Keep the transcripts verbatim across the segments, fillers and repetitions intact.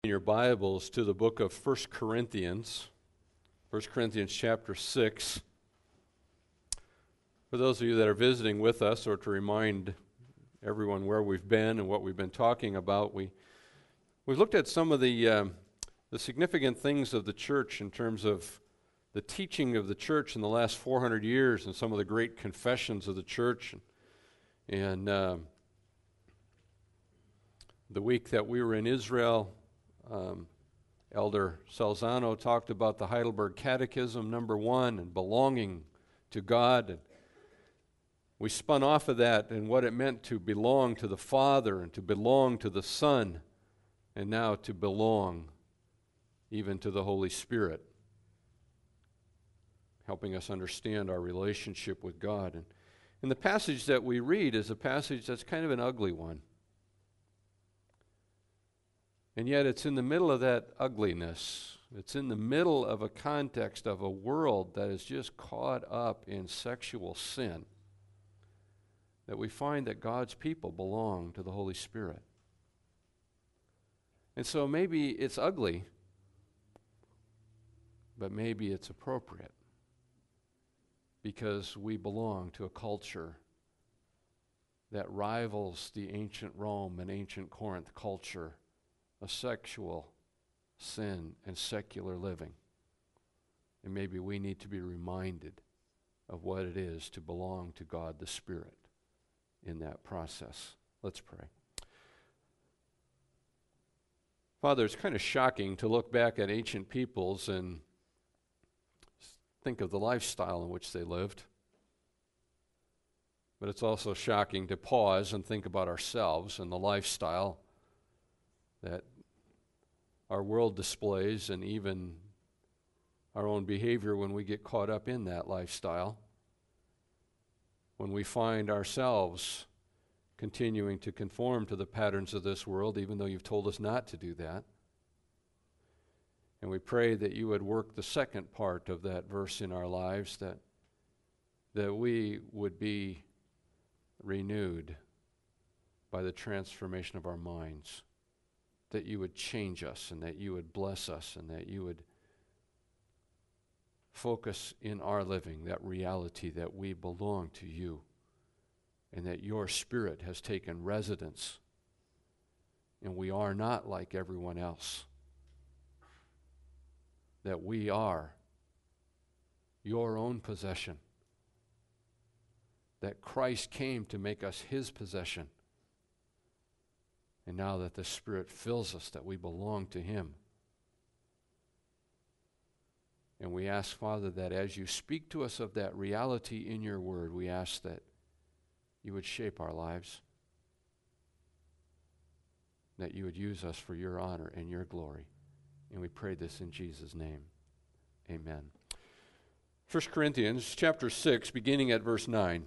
In your Bibles to the book of First Corinthians, First Corinthians chapter six. For those of you that are visiting with us, or to remind everyone where we've been and what we've been talking about, we, we've looked at some of the, um, the significant things of the church in terms of the teaching of the church in the last four hundred years and some of the great confessions of the church. And um, the week that we were in Israel, Um, Elder Salzano talked about the Heidelberg Catechism, number one, and belonging to God. And we spun off of that and what it meant to belong to the Father and to belong to the Son, and now to belong even to the Holy Spirit, helping us understand our relationship with God. And, and the passage that we read is a passage that's kind of an ugly one. And yet it's in the middle of that ugliness. It's in the middle of a context of a world that is just caught up in sexual sin, that we find that God's people belong to the Holy Spirit. And so maybe it's ugly, but maybe it's appropriate, because we belong to a culture that rivals the ancient Rome and ancient Corinth culture of sexual sin and secular living. And maybe we need to be reminded of what it is to belong to God the Spirit in that process. Let's pray. Father, it's kind of shocking to look back at ancient peoples and think of the lifestyle in which they lived. But it's also shocking to pause and think about ourselves and the lifestyle that our world displays, and even our own behavior when we get caught up in that lifestyle, when we find ourselves continuing to conform to the patterns of this world, even though you've told us not to do that. And we pray that you would work the second part of that verse in our lives, that, that we would be renewed by the transformation of our minds, that you would change us and that you would bless us and that you would focus in our living that reality that we belong to you and that your Spirit has taken residence and we are not like everyone else, that we are your own possession, that Christ came to make us his possession. And now that the Spirit fills us, that we belong to him. And we ask, Father, that as you speak to us of that reality in your word, we ask that you would shape our lives, that you would use us for your honor and your glory. And we pray this in Jesus' name. Amen. First Corinthians chapter six, beginning at verse nine.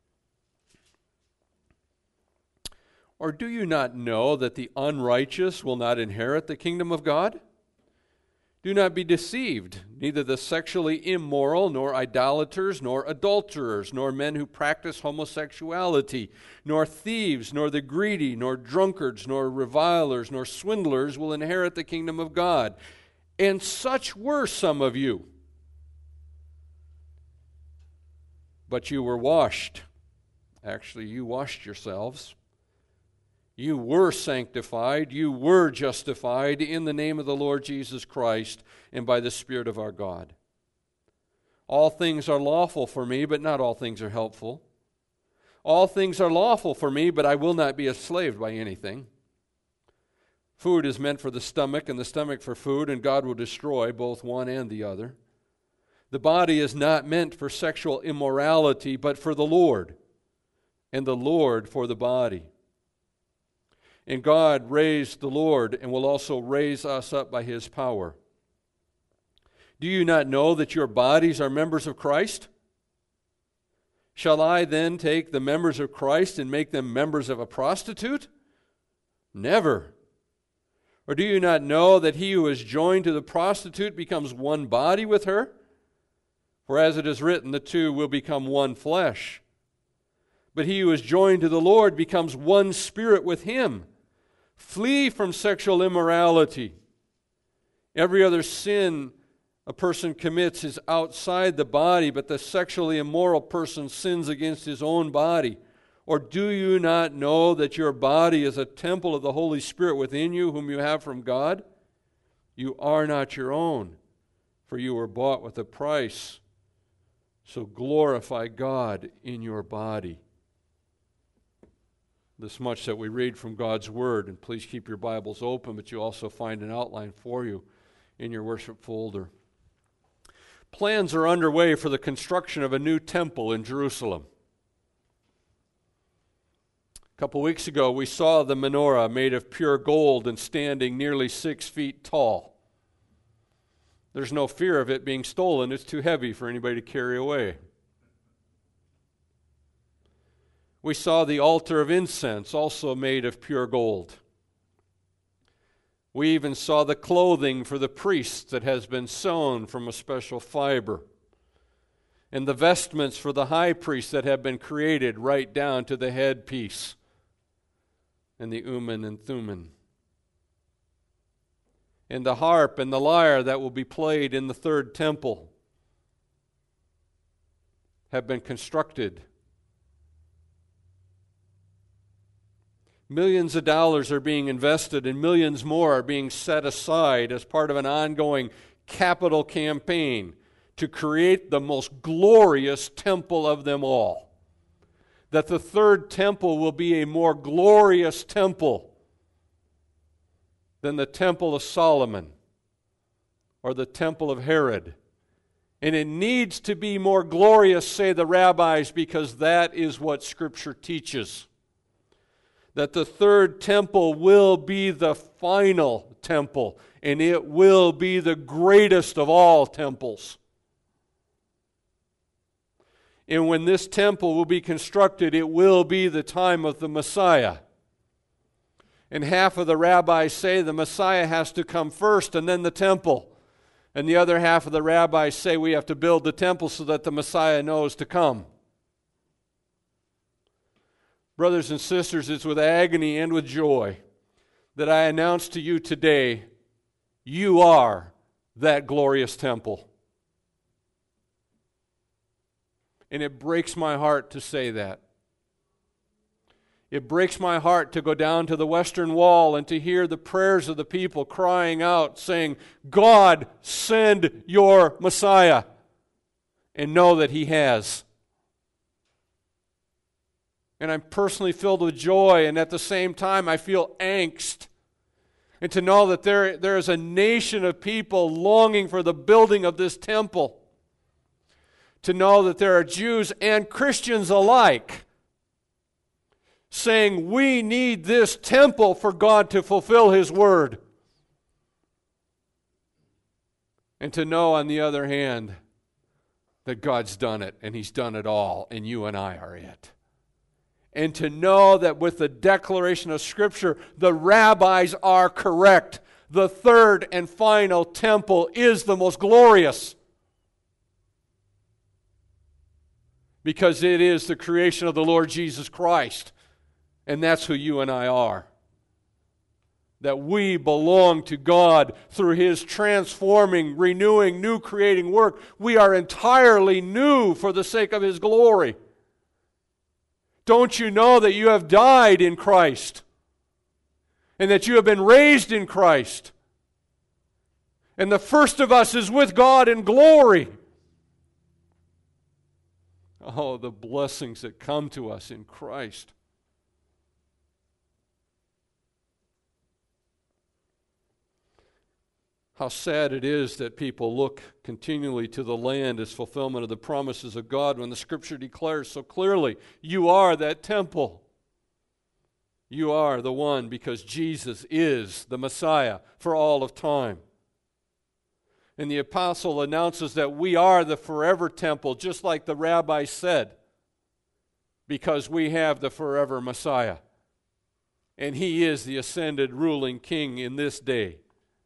Or do you not know that the unrighteous will not inherit the kingdom of God? Do not be deceived. Neither the sexually immoral, nor idolaters, nor adulterers, nor men who practice homosexuality, nor thieves, nor the greedy, nor drunkards, nor revilers, nor swindlers will inherit the kingdom of God. And such were some of you. But you were washed. Actually, you washed yourselves. You were sanctified, you were justified in the name of the Lord Jesus Christ and by the Spirit of our God. All things are lawful for me, but not all things are helpful. All things are lawful for me, but I will not be enslaved by anything. Food is meant for the stomach, and the stomach for food, and God will destroy both one and the other. The body is not meant for sexual immorality, but for the Lord, and the Lord for the body. And God raised the Lord and will also raise us up by his power. Do you not know that your bodies are members of Christ? Shall I then take the members of Christ and make them members of a prostitute? Never. Or do you not know that he who is joined to the prostitute becomes one body with her? For as it is written, the two will become one flesh. But he who is joined to the Lord becomes one spirit with him. Flee from sexual immorality. Every other sin a person commits is outside the body, but the sexually immoral person sins against his own body. Or do you not know that your body is a temple of the Holy Spirit within you, whom you have from God? You are not your own, for you were bought with a price. So glorify God in your body. This much that we read from God's Word, and please keep your Bibles open, but you also find an outline for you in your worship folder. Plans are underway for the construction of a new temple in Jerusalem. A couple weeks ago, we saw the menorah made of pure gold and standing nearly six feet tall. There's no fear of it being stolen. It's too heavy for anybody to carry away. We saw the altar of incense, also made of pure gold. We even saw the clothing for the priests that has been sewn from a special fiber, and the vestments for the high priest that have been created right down to the headpiece and the Urim and Thummim, and the harp and the lyre that will be played in the third temple have been constructed. Millions of dollars are being invested, and millions more are being set aside as part of an ongoing capital campaign to create the most glorious temple of them all. That the third temple will be a more glorious temple than the temple of Solomon or the temple of Herod. And it needs to be more glorious, say the rabbis, because that is what Scripture teaches. That the third temple will be the final temple, and it will be the greatest of all temples. And when this temple will be constructed, it will be the time of the Messiah. And half of the rabbis say the Messiah has to come first and then the temple. And the other half of the rabbis say we have to build the temple so that the Messiah knows to come. Brothers and sisters, it's with agony and with joy that I announce to you today, you are that glorious temple. And it breaks my heart to say that. It breaks my heart to go down to the Western Wall and to hear the prayers of the people crying out, saying, God, send your Messiah, and know that He has. And I'm personally filled with joy, and at the same time I feel angst. And to know that there, there is a nation of people longing for the building of this temple. To know that there are Jews and Christians alike saying, we need this temple for God to fulfill His word. And to know, on the other hand, that God's done it, and He's done it all, and you and I are it. And to know that with the declaration of Scripture, the rabbis are correct. The third and final temple is the most glorious. Because it is the creation of the Lord Jesus Christ. And that's who you and I are. That we belong to God through His transforming, renewing, new creating work. We are entirely new for the sake of His glory. Don't you know that you have died in Christ? And that you have been raised in Christ? And the first of us is with God in glory. Oh, the blessings that come to us in Christ. How sad it is that people look continually to the land as fulfillment of the promises of God when the Scripture declares so clearly, you are that temple. You are the one because Jesus is the Messiah for all of time. And the apostle announces that we are the forever temple, just like the rabbi said, because we have the forever Messiah. And He is the ascended ruling King in this day.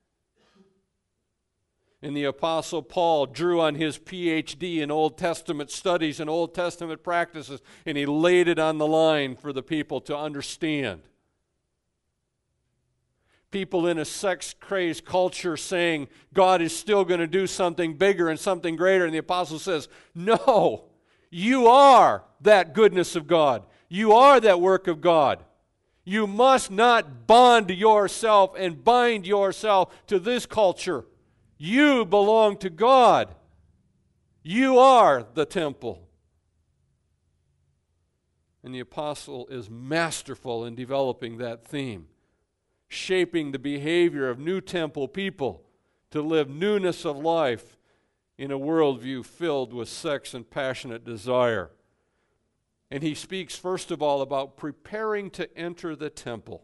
And the Apostle Paul drew on his P H D in Old Testament studies and Old Testament practices, and he laid it on the line for the people to understand. people in a sex-crazed culture saying God is still going to do something bigger and something greater. And the apostle says, no, you are that goodness of God. You are that work of God. You must not bond yourself and bind yourself to this culture. You belong to God. You are the temple. And the apostle is masterful in developing that theme, shaping the behavior of new temple people to live newness of life in a worldview filled with sex and passionate desire. And he speaks, first of all, about preparing to enter the temple.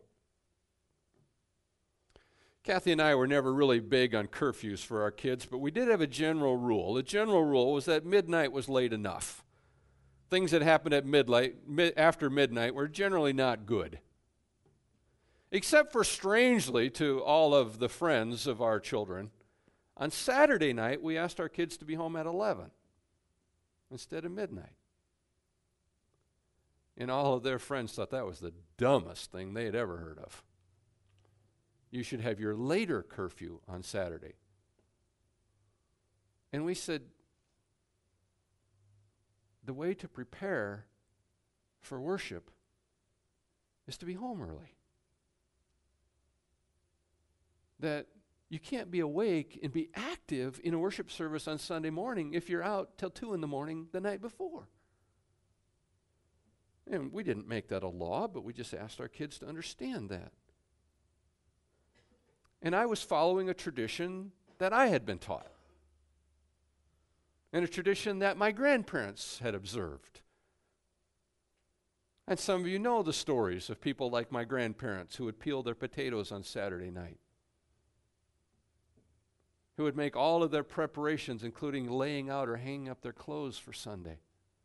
Kathy and I were never really big on curfews for our kids, but we did have a general rule. The general rule was that midnight was late enough. Things that happened at midnight, mid, after midnight were generally not good. Except for, strangely, to all of the friends of our children, on Saturday night we asked our kids to be home at eleven instead of midnight. And all of their friends thought that was the dumbest thing they had ever heard of. You should have your later curfew on Saturday. And we said, the way to prepare for worship is to be home early. That you can't be awake and be active in a worship service on Sunday morning if you're out till two in the morning the night before. And we didn't make that a law, but we just asked our kids to understand that. And I was following a tradition that I had been taught, and a tradition that my grandparents had observed. And some of you know the stories of people like my grandparents who would peel their potatoes on Saturday night, who would make all of their preparations, including laying out or hanging up their clothes for Sunday.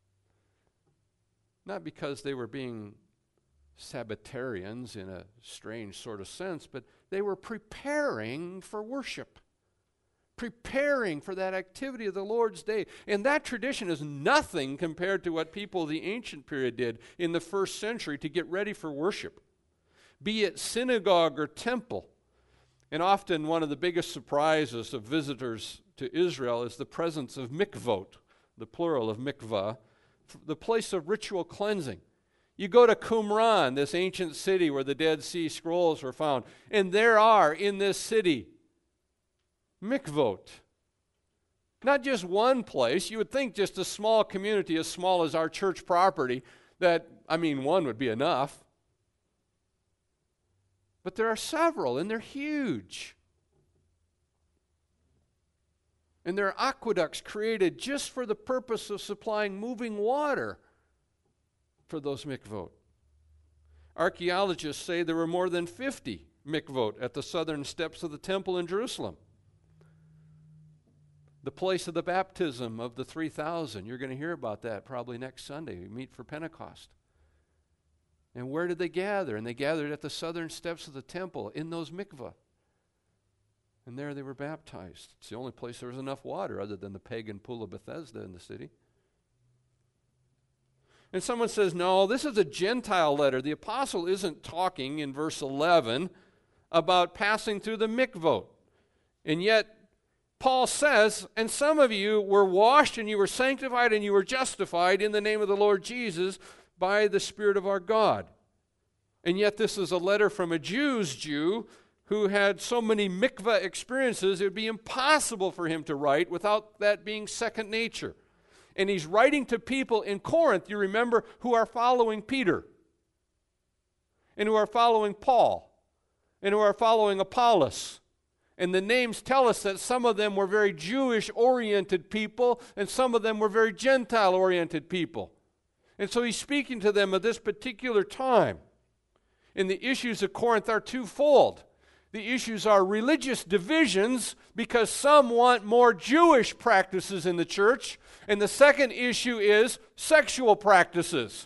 Not because they were being Sabbatarians in a strange sort of sense, but they were preparing for worship, preparing for that activity of the Lord's day. And that tradition is nothing compared to what people of the ancient period did in the first century to get ready for worship, be it synagogue or temple. And often one of the biggest surprises of visitors to Israel is the presence of mikvot, the plural of mikvah, the place of ritual cleansing. You go to Qumran, this ancient city where the Dead Sea Scrolls were found, and there are in this city mikvot. Not just one place. You would think just a small community as small as our church property, that, I mean, one would be enough. But there are several, and they're huge. And there are aqueducts created just for the purpose of supplying moving water for those mikvot. Archaeologists say there were more than fifty mikvot at the southern steps of the temple in Jerusalem. The place of the baptism of the three thousand. You're going to hear about that probably next Sunday. We meet for Pentecost. And where did they gather? And they gathered at the southern steps of the temple in those mikvah. And there they were baptized. It's the only place there was enough water other than the pagan pool of Bethesda in the city. And someone says, no, this is a Gentile letter. The apostle isn't talking in verse eleven about passing through the mikvot. And yet, Paul says, and some of you were washed and you were sanctified and you were justified in the name of the Lord Jesus by the Spirit of our God. And yet this is a letter from a Jew's Jew who had so many mikvah experiences, it would be impossible for him to write without that being second nature. And he's writing to people in Corinth, you remember, who are following Peter, and who are following Paul, and who are following Apollos. And the names tell us that some of them were very Jewish-oriented people, and some of them were very Gentile-oriented people. And so he's speaking to them at this particular time. And the issues of Corinth are twofold. The issues are religious divisions because some want more Jewish practices in the church. And the second issue is sexual practices.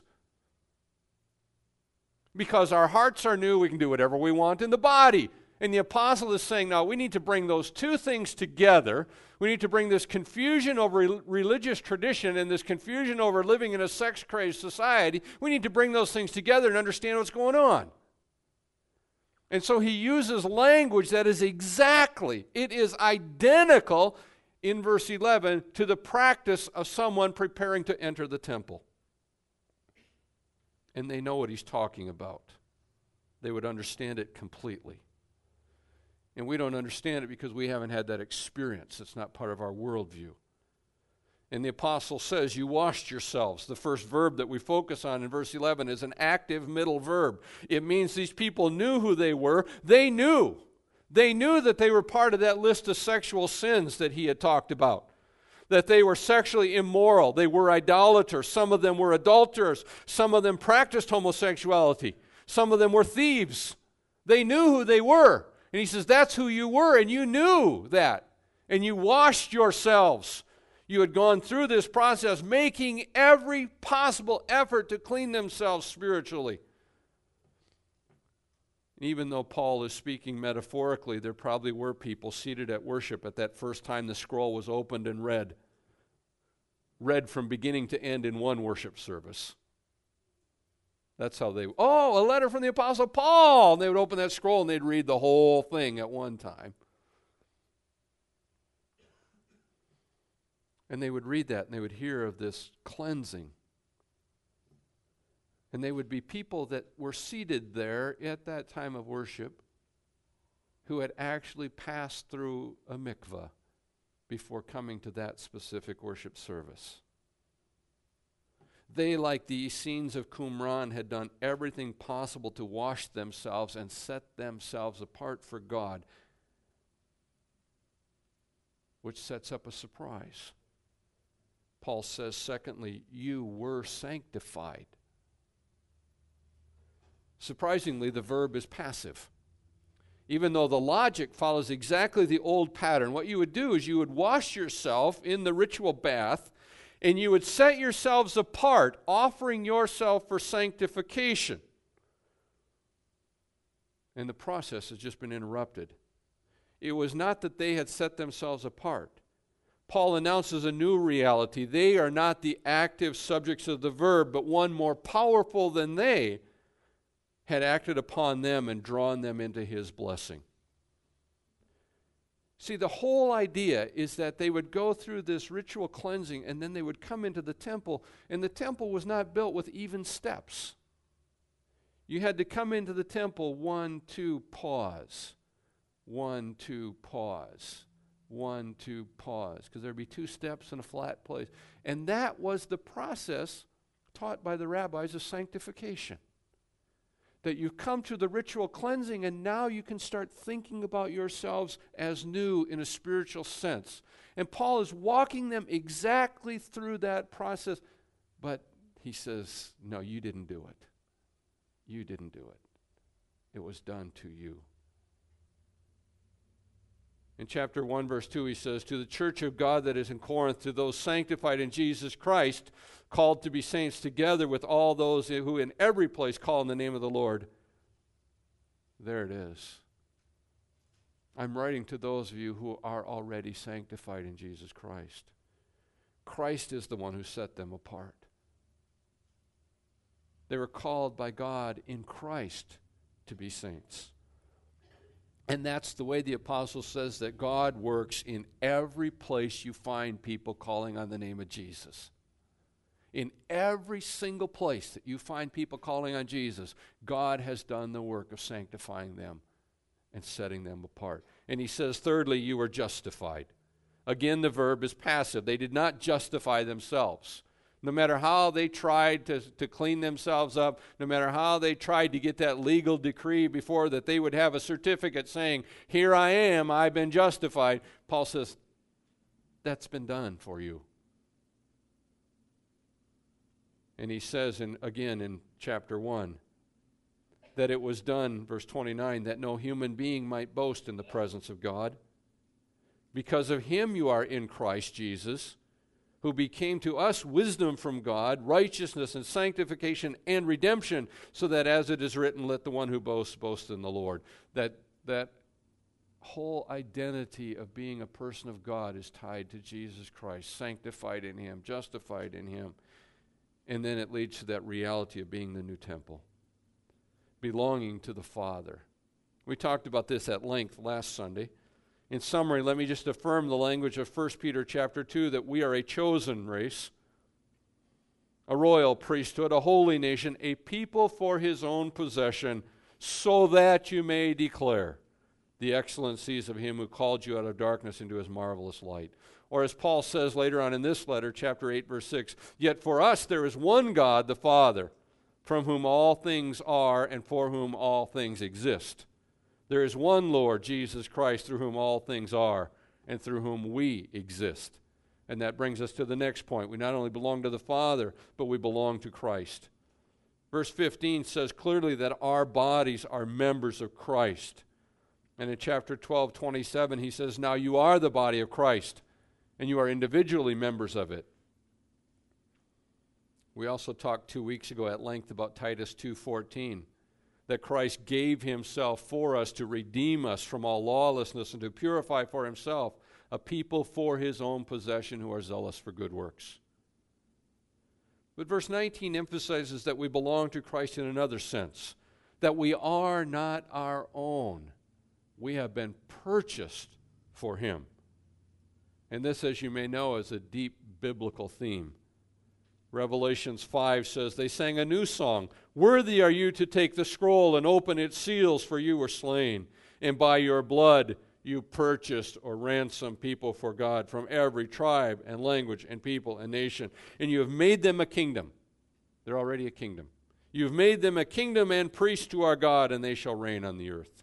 Because our hearts are new, we can do whatever we want in the body. And the apostle is saying, now we need to bring those two things together. We need to bring this confusion over re- religious tradition and this confusion over living in a sex-crazed society. We need to bring those things together and understand what's going on. And so he uses language that is exactly, it is identical in verse eleven to the practice of someone preparing to enter the temple. And they know what he's talking about. They would understand it completely. And we don't understand it because we haven't had that experience. It's not part of our worldview. And the apostle says, you washed yourselves. The first verb that we focus on in verse eleven is an active middle verb. It means these people knew who they were. They knew. They knew that they were part of that list of sexual sins that he had talked about. That they were sexually immoral. They were idolaters. Some of them were adulterers. Some of them practiced homosexuality. Some of them were thieves. They knew who they were. And he says, that's who you were, and you knew that. And you washed yourselves. You had gone through this process, making every possible effort to clean themselves spiritually. Even though Paul is speaking metaphorically, there probably were people seated at worship at that first time the scroll was opened and read. Read from beginning to end in one worship service. That's how they, oh, a letter from the Apostle Paul. And they would open that scroll and they'd read the whole thing at one time. And they would read that and they would hear of this cleansing. And they would be people that were seated there at that time of worship who had actually passed through a mikvah before coming to that specific worship service. They, like the Essenes of Qumran, had done everything possible to wash themselves and set themselves apart for God, which sets up a surprise. Paul says, secondly, you were sanctified. Surprisingly, the verb is passive. Even though the logic follows exactly the old pattern, what you would do is you would wash yourself in the ritual bath, and you would set yourselves apart, offering yourself for sanctification. And the process has just been interrupted. It was not that they had set themselves apart. Paul announces a new reality. They are not the active subjects of the verb, but one more powerful than they had acted upon them and drawn them into his blessing. See, the whole idea is that they would go through this ritual cleansing and then they would come into the temple, and the temple was not built with even steps. You had to come into the temple, one, two, pause. One, two, pause. One, two, pause. Because there'd be two steps in a flat place. And that was the process taught by the rabbis of sanctification. That you come to the ritual cleansing and now you can start thinking about yourselves as new in a spiritual sense. And Paul is walking them exactly through that process, but he says, no, you didn't do it. You didn't do it. It was done to you. In chapter one, verse two, he says, to the church of God that is in Corinth, to those sanctified in Jesus Christ, called to be saints, together with all those who in every place call in the name of the Lord. There it is. I'm writing to those of you who are already sanctified in Jesus Christ. Christ is the one who set them apart. They were called by God in Christ to be saints. And that's the way the apostle says that God works in every place you find people calling on the name of Jesus. In every single place that you find people calling on Jesus, God has done the work of sanctifying them and setting them apart. And he says, thirdly, you were justified. Again, the verb is passive. They did not justify themselves. No matter how they tried to, to clean themselves up, no matter how they tried to get that legal decree before that they would have a certificate saying, here I am, I've been justified, Paul says, that's been done for you. And he says, in, again in chapter one, that it was done, verse twenty-nine, that no human being might boast in the presence of God. Because of him you are in Christ Jesus, who became to us wisdom from God, righteousness and sanctification and redemption, so that as it is written, let the one who boasts boast in the Lord. That, that whole identity of being a person of God is tied to Jesus Christ, sanctified in him, justified in him. And then it leads to that reality of being the new temple, belonging to the Father, We talked about this at length last Sunday. In summary, let me just affirm the language of First Peter chapter two, that we are a chosen race, a royal priesthood, a holy nation, a people for his own possession, so that you may declare the excellencies of him who called you out of darkness into his marvelous light. Or as Paul says later on in this letter, chapter eight, verse six, yet for us there is one God, the Father, from whom all things are and for whom all things exist. There is one Lord, Jesus Christ, through whom all things are and through whom we exist. And that brings us to the next point. We not only belong to the Father, but we belong to Christ. Verse fifteen says clearly that our bodies are members of Christ. And in chapter twelve, twenty-seven, he says, now you are the body of Christ, and you are individually members of it. We also talked two weeks ago at length about Titus two fourteen, that Christ gave himself for us to redeem us from all lawlessness and to purify for himself a people for his own possession who are zealous for good works. But verse nineteen emphasizes that we belong to Christ in another sense, that we are not our own. We have been purchased for him. And this, as you may know, is a deep biblical theme. Revelations five says, they sang a new song. Worthy are you to take the scroll and open its seals, for you were slain. And by your blood you purchased or ransomed people for God from every tribe and language and people and nation. And you have made them a kingdom. They're already a kingdom. You've made them a kingdom and priests to our God, and they shall reign on the earth.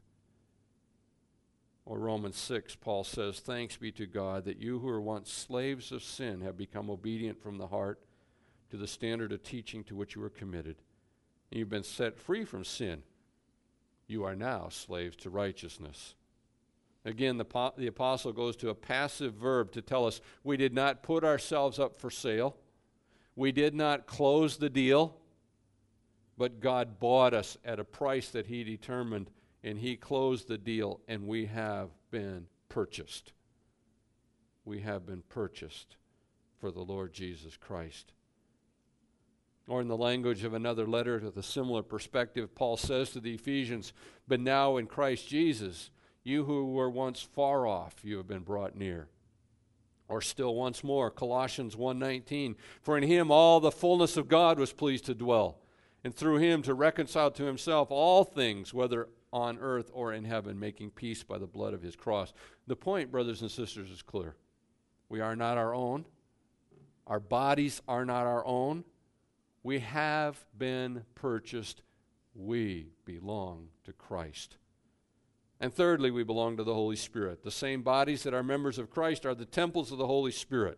Or Romans six, Paul says, thanks be to God that you who were once slaves of sin have become obedient from the heart to the standard of teaching to which you were committed. And you've been set free from sin. You are now slaves to righteousness. Again, the, po- the apostle goes to a passive verb to tell us we did not put ourselves up for sale. We did not close the deal. But God bought us at a price that he determined, and he closed the deal, and we have been purchased. We have been purchased for the Lord Jesus Christ. Or in the language of another letter with a similar perspective, Paul says to the Ephesians, but now in Christ Jesus, you who were once far off, you have been brought near. Or still once more, Colossians one nineteen, for in him all the fullness of God was pleased to dwell, and through him to reconcile to himself all things, whether on earth or in heaven, making peace by the blood of his cross. The point, brothers and sisters, is clear. We are not our own. Our bodies are not our own. We have been purchased. We belong to Christ. And thirdly, we belong to the Holy Spirit. The same bodies that are members of Christ are the temples of the Holy Spirit.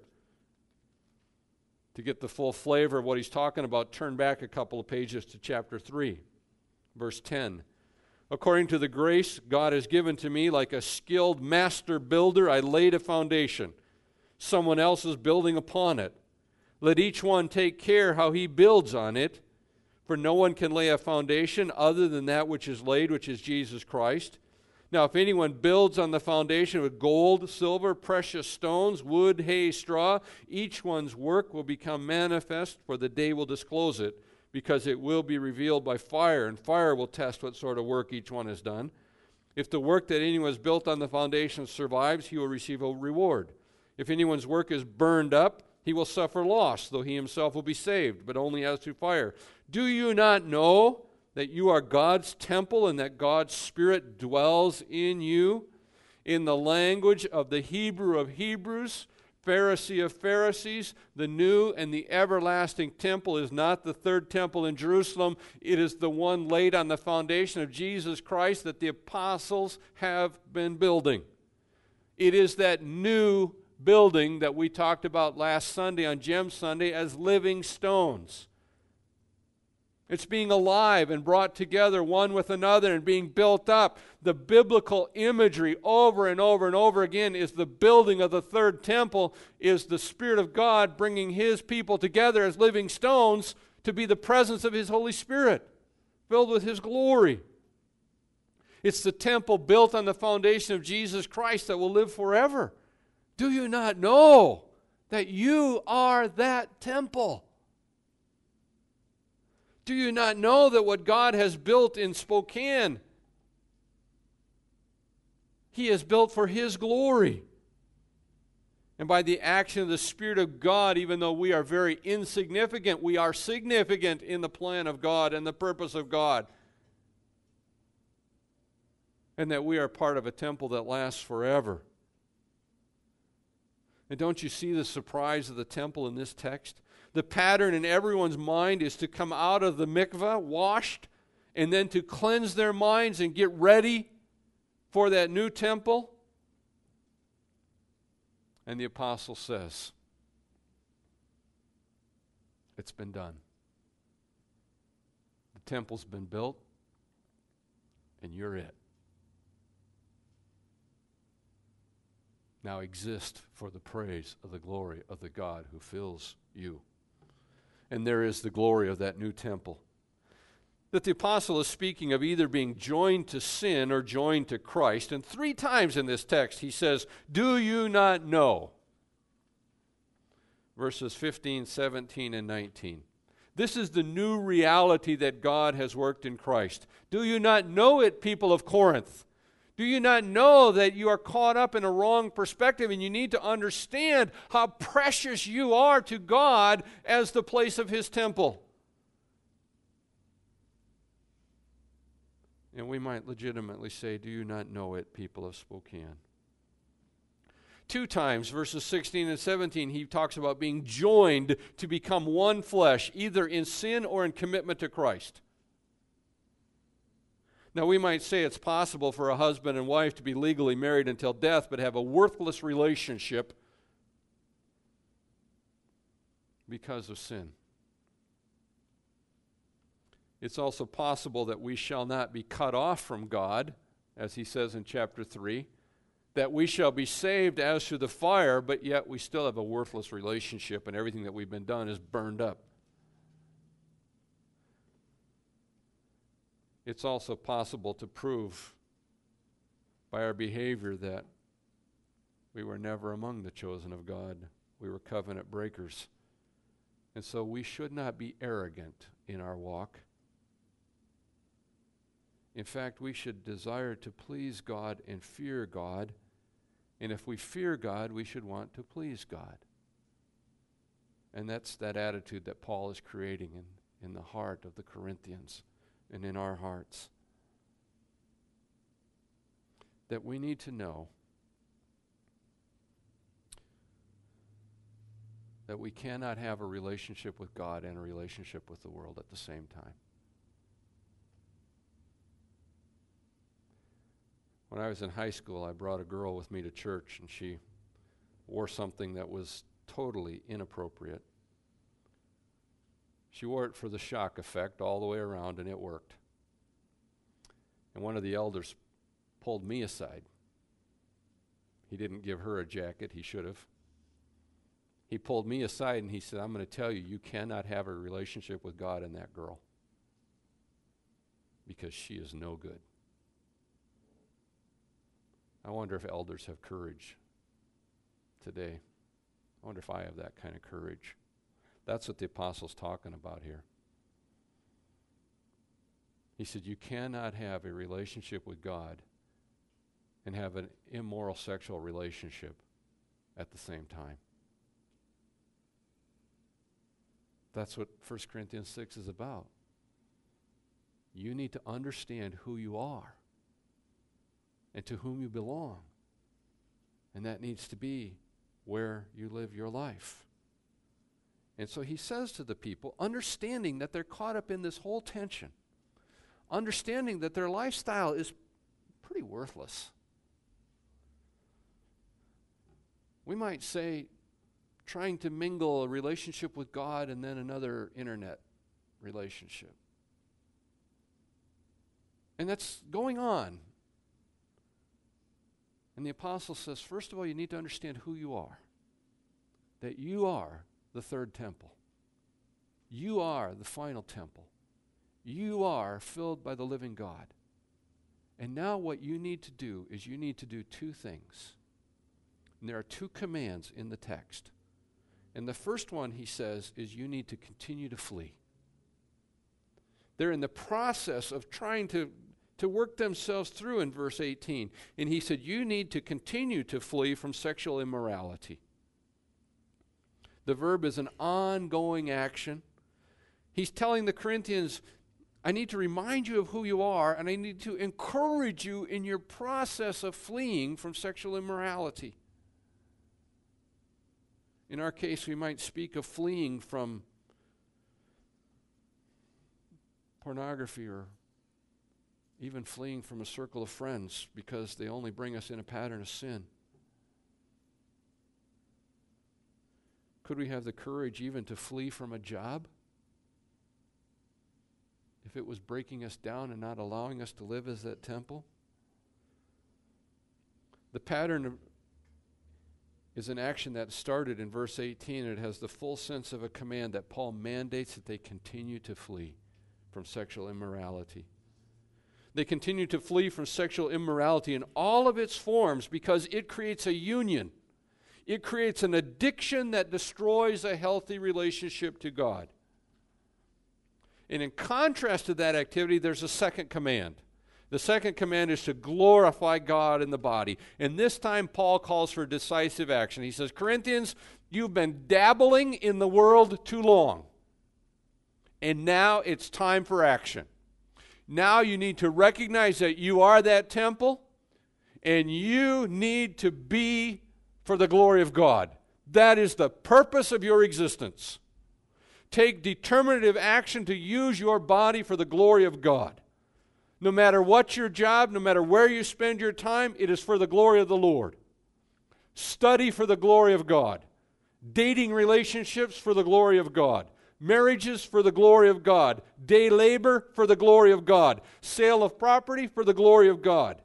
To get the full flavor of what he's talking about, turn back a couple of pages to chapter three, verse ten. According to the grace God has given to me, like a skilled master builder, I laid a foundation. Someone else is building upon it. Let each one take care how he builds on it, for no one can lay a foundation other than that which is laid, which is Jesus Christ. Now, if anyone builds on the foundation with gold, silver, precious stones, wood, hay, straw, each one's work will become manifest, for the day will disclose it, because it will be revealed by fire, and fire will test what sort of work each one has done. If the work that anyone has built on the foundation survives, he will receive a reward. If anyone's work is burned up, he will suffer loss, though he himself will be saved, but only as through fire. Do you not know that you are God's temple and that God's Spirit dwells in you? In the language of the Hebrew of Hebrews, Pharisee of Pharisees, the new and the everlasting temple is not the third temple in Jerusalem. It is the one laid on the foundation of Jesus Christ that the apostles have been building. It is that new building that we talked about last Sunday on Gem Sunday as living stones. It's being alive and brought together one with another and being built up. The biblical imagery over and over and over again is the building of the third temple, is the Spirit of God bringing his people together as living stones to be the presence of his Holy Spirit, filled with his glory. It's the temple built on the foundation of Jesus Christ that will live forever. Do you not know that you are that temple? Do you not know that what God has built in Spokane He is built for His glory. And by the action of the Spirit of God, even though we are very insignificant, we are significant in the plan of God and the purpose of God. And that we are part of a temple that lasts forever. And don't you see the surprise of the temple in this text? The pattern in everyone's mind is to come out of the mikveh washed and then to cleanse their minds and get ready for that new temple. And the apostle says, it's been done. The temple's been built, and you're it. Now exist for the praise of the glory of the God who fills you. And there is the glory of that new temple. That the apostle is speaking of either being joined to sin or joined to Christ. And three times in this text he says, do you not know? Verses fifteen, seventeen, and nineteen. This is the new reality that God has worked in Christ. Do you not know it, people of Corinth? Do you not know that you are caught up in a wrong perspective and you need to understand how precious you are to God as the place of His temple? And we might legitimately say, do you not know it, people of Spokane? Two times, verses sixteen and seventeen, he talks about being joined to become one flesh, either in sin or in commitment to Christ. Now, we might say it's possible for a husband and wife to be legally married until death, but have a worthless relationship because of sin. It's also possible that we shall not be cut off from God, as he says in chapter three, that we shall be saved as through the fire, but yet we still have a worthless relationship and everything that we've been done is burned up. It's also possible to prove by our behavior that we were never among the chosen of God. We were covenant breakers. And so we should not be arrogant in our walk. In fact, we should desire to please God and fear God. And if we fear God, we should want to please God. And that's that attitude that Paul is creating in, in the heart of the Corinthians and in our hearts. That we need to know that we cannot have a relationship with God and a relationship with the world at the same time. When I was in high school, I brought a girl with me to church, and she wore something that was totally inappropriate. She wore it for the shock effect all the way around, and it worked. And one of the elders pulled me aside. He didn't give her a jacket. He should have. He pulled me aside, and he said, I'm going to tell you, you cannot have a relationship with God and that girl because she is no good. I wonder if elders have courage today. I wonder if I have that kind of courage. That's what the apostle's talking about here. He said, you cannot have a relationship with God and have an immoral sexual relationship at the same time. That's what First Corinthians six is about. You need to understand who you are and to whom you belong. And that needs to be where you live your life. And so he says to the people, understanding that they're caught up in this whole tension, understanding that their lifestyle is pretty worthless. We might say, trying to mingle a relationship with God and then another internet relationship. And that's going on. And the apostle says, first of all, you need to understand who you are. That you are the third temple. You are the final temple. You are filled by the living God. And now what you need to do is you need to do two things. And there are two commands in the text. And the first one, he says, is you need to continue to flee. They're in the process of trying to to work themselves through in verse eighteen. And he said, you need to continue to flee from sexual immorality. The verb is an ongoing action. He's telling the Corinthians, I need to remind you of who you are, and I need to encourage you in your process of fleeing from sexual immorality. In our case, we might speak of fleeing from pornography, or even fleeing from a circle of friends because they only bring us in a pattern of sin. Could we have the courage even to flee from a job if it was breaking us down and not allowing us to live as that temple? The pattern of, is an action that started in verse eighteen, and it has the full sense of a command that Paul mandates that they continue to flee from sexual immorality. They continue to flee from sexual immorality in all of its forms because it creates a union. It creates an addiction that destroys a healthy relationship to God. And in contrast to that activity, there's a second command. The second command is to glorify God in the body. And this time, Paul calls for decisive action. He says, Corinthians, you've been dabbling in the world too long. And now it's time for action. Now you need to recognize that you are that temple, and you need to be for the glory of God. That is the purpose of your existence. Take determinative action to use your body for the glory of God. No matter what your job, no matter where you spend your time, it is for the glory of the Lord. Study for the glory of God. Dating relationships for the glory of God. Marriages for the glory of God. Day labor for the glory of God. Sale of property for the glory of God.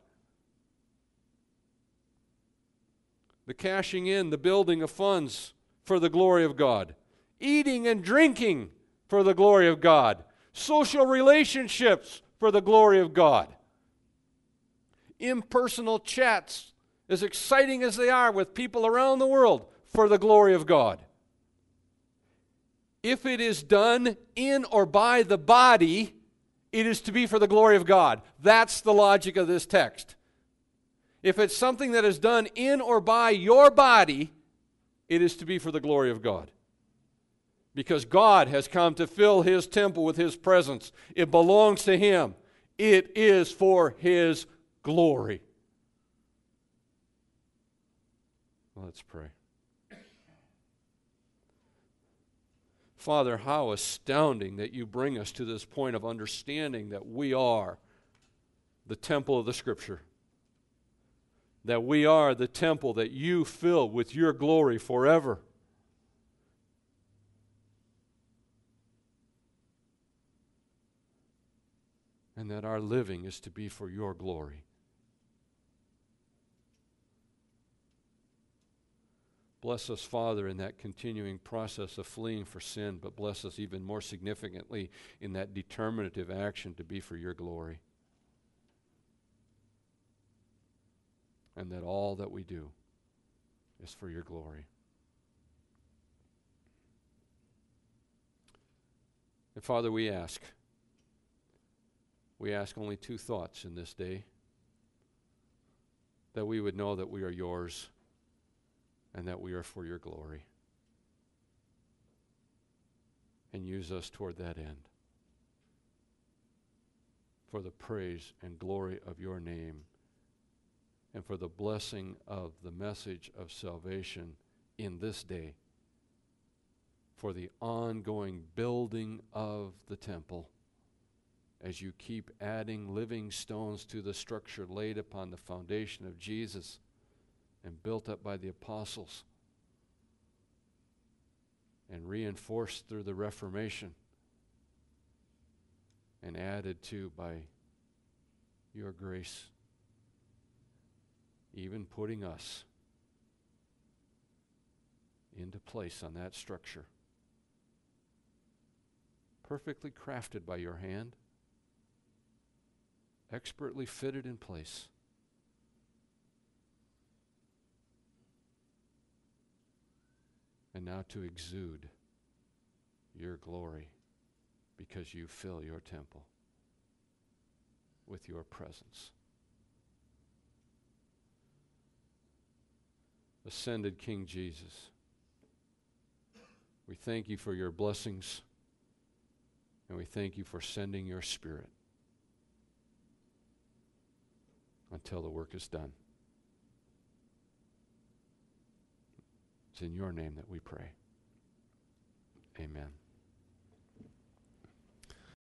The cashing in, the building of funds for the glory of God. Eating and drinking for the glory of God. Social relationships for the glory of God. Impersonal chats, as exciting as they are with people around the world, for the glory of God. If it is done in or by the body, it is to be for the glory of God. That's the logic of this text. If it's something that is done in or by your body, it is to be for the glory of God. Because God has come to fill His temple with His presence. It belongs to Him. It is for His glory. Let's pray. Father, how astounding that you bring us to this point of understanding that we are the temple of the Scripture. That we are the temple that you fill with your glory forever. And that our living is to be for your glory. Bless us, Father, in that continuing process of fleeing for sin, but bless us even more significantly in that determinative action to be for your glory. And that all that we do is for your glory. And Father, we ask, we ask only two thoughts in this day. That we would know that we are yours and that we are for your glory. And use us toward that end. For the praise and glory of your name. And for the blessing of the message of salvation in this day. For the ongoing building of the temple. As you keep adding living stones to the structure laid upon the foundation of Jesus and built up by the apostles and reinforced through the Reformation and added to by your grace, even putting us into place on that structure, perfectly crafted by your hand, expertly fitted in place. And now to exude your glory because you fill your temple. with your presence. Ascended King Jesus, we thank you for your blessings, and we thank you for sending your Spirit until the work is done. It's in your name that we pray. Amen.